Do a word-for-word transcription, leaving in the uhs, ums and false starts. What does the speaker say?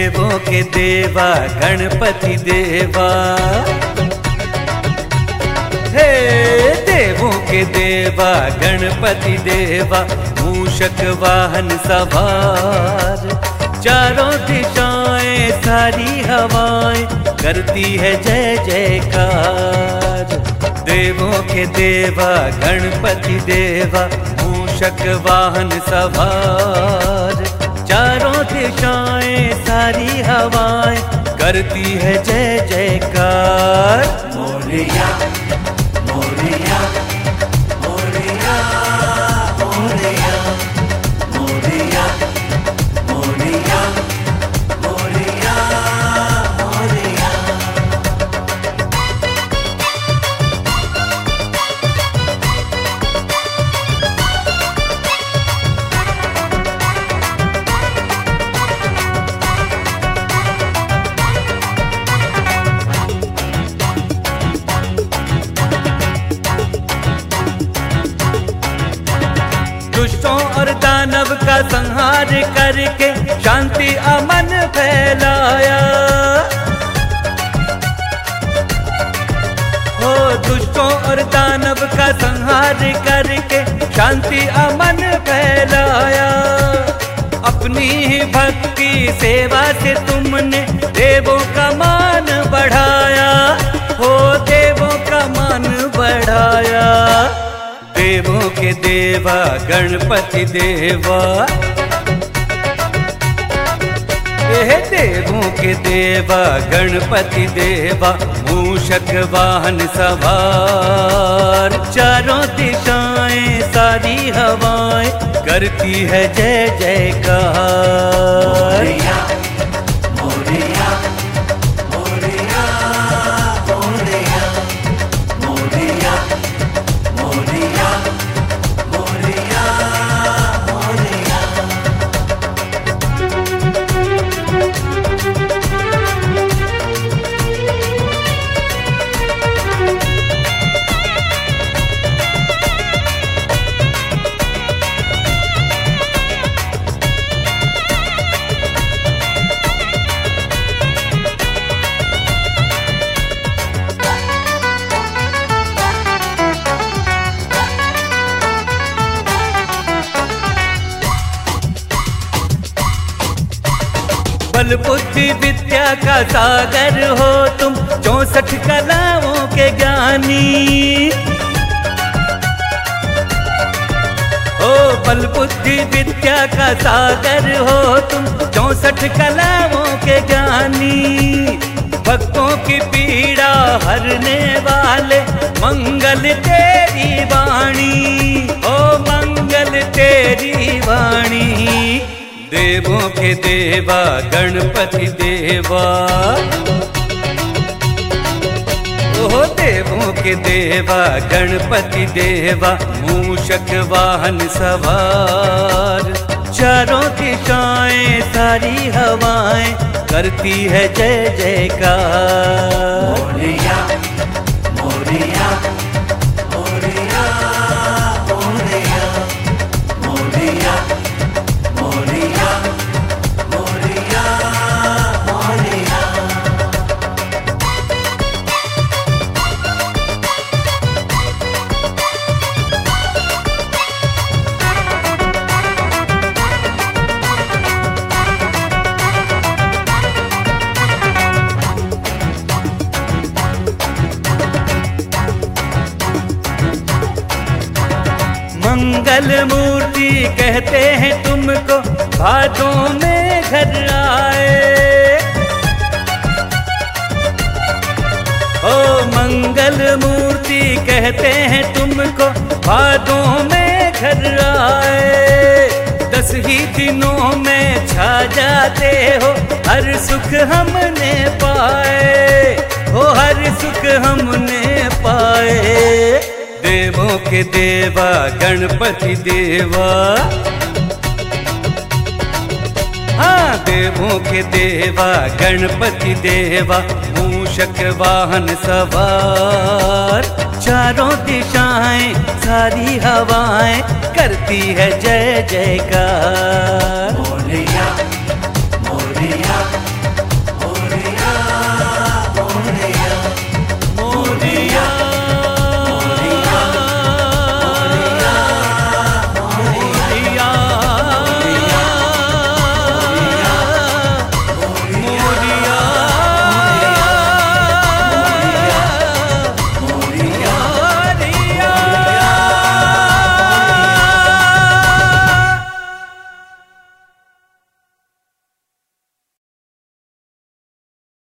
देवों के देवा गणपति देवा, हे देवों के देवा गणपति देवा, मूषक वाहन सवार, चारों दिशाएं सारी हवाएं करती है जय जयकार। देवों के देवा गणपति देवा, मूषक वाहन सवार, चारों दिशाएं सारी हवाएं करती है जय जयकार। मोरया मोरया मोरया मोरया मोरया मोरया मोरया मोरया। दुष्टों और दानव का संहार करके शांति अमन फैलाया, हो दुष्टों और दानव का संहार करके शांति अमन फैलाया। अपनी ही भक्ति सेवा से तुमने देवों का मान बढ़ाया, हो देवों का मान बढ़ाया। देवों के देवा गणपति देवा, हे देवों के देवा गणपति देवा, मूषक वाहन सवार, चारों दिशाएं सारी हवाएं करती है जय जयकार। मोरया मोरया मोरया मोरया मोरया मोरया मोरया। बल बुद्धि विद्या का सागर हो तुम, चौसठ कलाओं के ज्ञानी, ओ बल बुद्धि विद्या का सागर हो तुम, चौसठ कलाओं के ज्ञानी। भक्तों की पीड़ा हरने वाले, मंगल तेरी वाणी, ओ मंगल तेरी वाणी। देवों के देवा गणपति देवा, ओह देवों के देवा गणपति देवा, मूषक वाहन सवार, चारों दिशाएं सारी हवाएं करती है जय जयकार। मोरया मोरया मोरया मोरया मोरया मोरया मोरया मोरया। मंगल मूर्ति कहते हैं तुमको, भादों में घर आए, ओ मंगल मूर्ति कहते हैं तुमको, भादों में घर आए। दस ही दिनों में छा जाते हो, हर सुख हमने पाए, हो हर सुख हमने पाए। देवों के देवा गणपति देवा, हाँ देवों के देवा गणपति देवा, मूषक वाहन सवार, चारों दिशाएं सारी हवाएं करती है जय जयकार। मोरया